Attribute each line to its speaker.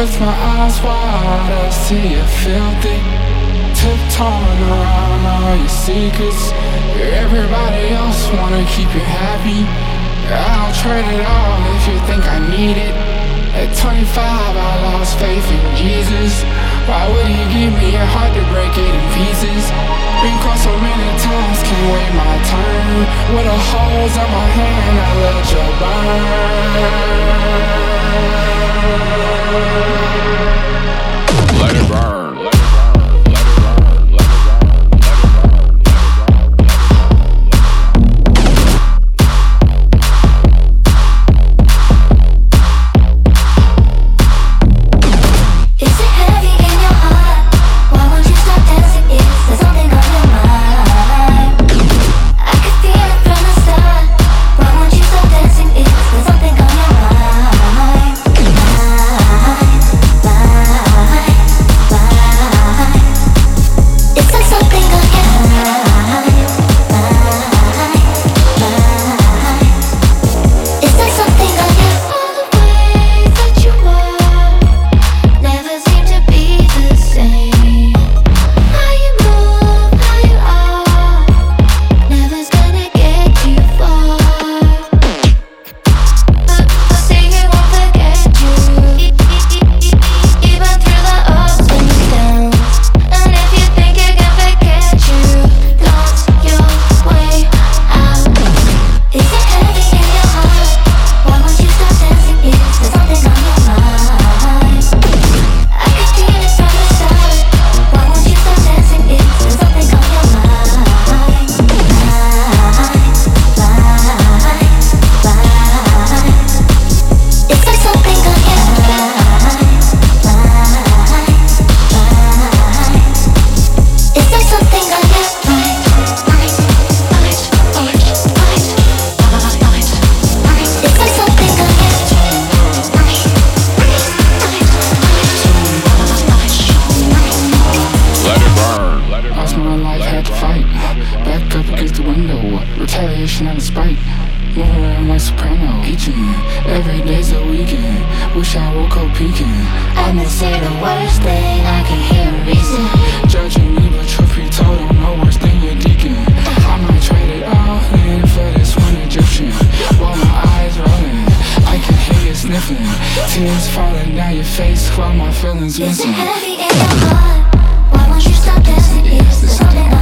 Speaker 1: With my eyes wide, I see you filthy, tiptoeing around all your secrets. Everybody else wanna keep you happy. I'll trade it all if you think I need it. At 25 I lost faith in Jesus. Why would he give me a heart to break it in pieces? Been caught so many times, can't wait my turn. With the holes in my hand, I let you burn. Let it burn. Retaliation out of spite. More around like soprano, eating. Every day's a weekend. Wish I woke up peeking.
Speaker 2: I must say the worst thing, I can hear a reason.
Speaker 1: Judging me, but truth be told, I'm no worse than your deacon. I might trade it all in for this one Egyptian. While my eyes rolling, I can hear you sniffing. Tears falling down your face while my feelings missing.
Speaker 2: Is it heavy in your heart? Why won't you stop dancing? Is there something